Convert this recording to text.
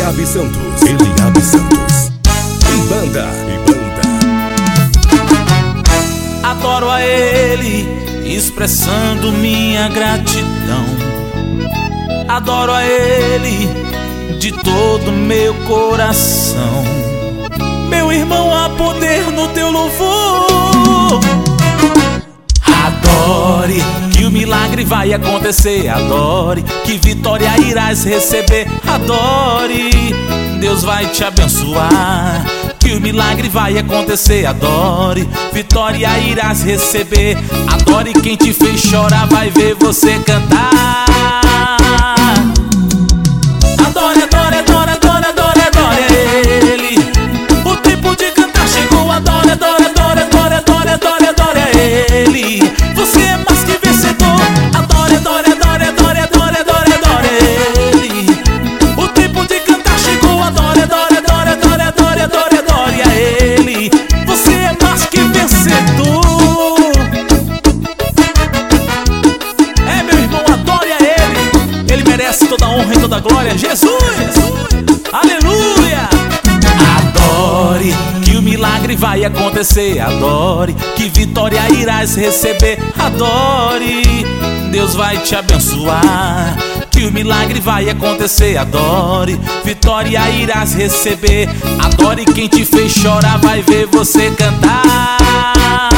Eliabe Santos. Eliabe Santos. E banda. Adoro a Ele, expressando minha gratidão. Adoro a Ele de todo meu coração. Meu irmão, há poder no teu louvor. Adore, que o milagre vai acontecer. Adore, que vitória irás receber. Adore, Deus vai te abençoar, que o milagre vai acontecer. Adore, vitória irás receber. Adore, quem te fez chorar vai ver você cantar. Adore, adore, adore, adore, adore, adore a Ele. O tempo de cantar chegou. Adore, adore, adore, adore, adore, adore, adore a Ele. Você é mais que vencedor. Adore, adore, adore, adore, adore, adore, adore a Ele. O tempo de cantar chegou. Adore, adore, adore, adore, adore, adore, adore a Ele. Você é mais que vencedor. É, meu irmão, adore a Ele. Ele merece toda a honra e toda a glória. Jesus, aleluia. Adore, que o milagre vai acontecer. Adore, que vitória irás receber. Adore, Deus vai te abençoar, que o milagre vai acontecer. Adore, vitória irás receber. Adore, quem te fez chorar vai ver você cantar.